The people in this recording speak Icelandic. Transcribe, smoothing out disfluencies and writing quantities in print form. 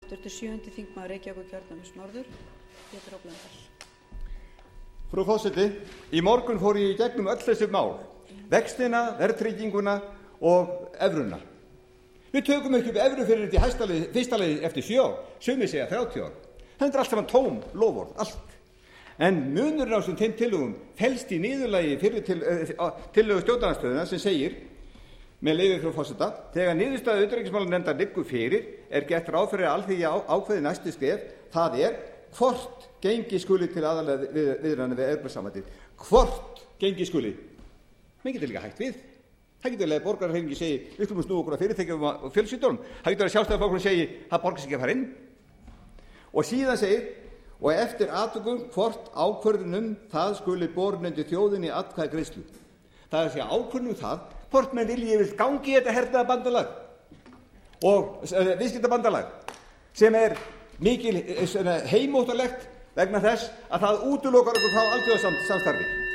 Frú forseti, í morgun fór ég í gegnum öll þessi mál, vextina, verðtrygginguna og evruna. Við tökum ekki upp evru fyrir þetta í fyrsta lagi eftir 7 ár, sumir segja 30 ár. Þetta er allt saman tóm loforð, allt. En munurinn á þessum tillögum felst í niðurlagi fyrir tillögu stjórnarandstöðuna sem segir, með leyfi frú forseta, þegar niðurstaða utanríkismálanefndar liggur fyrir gert ráð fyrir að Alþingi ákveði næstu skref, það hvort gengi skuli til aðallega viðræðna við Evrópusambandið. Hvort gengi skuli. Menn getur líka hægt við. Það getur verið að borgarahreyfingin segi við skulum snúa okkur að fyrirtækjum og fjölskyldunum. Það getur verið að Sjálfstæðisflokkurinn segi það borgar sig ekki að fara inn. Og síðan segir og eftir atvikum hvort ákvörðun það skuli borin undir þjóðinni atkvæðagreiðslu. Það er að segja ákvörðun það hvort menn vilji yfir gangi í þetta hernaðarbandalag og viðskiptabandalag sem er mikil heimóttalegt vegna þess að það útilokar okkur frá alþjóðasamstarfi.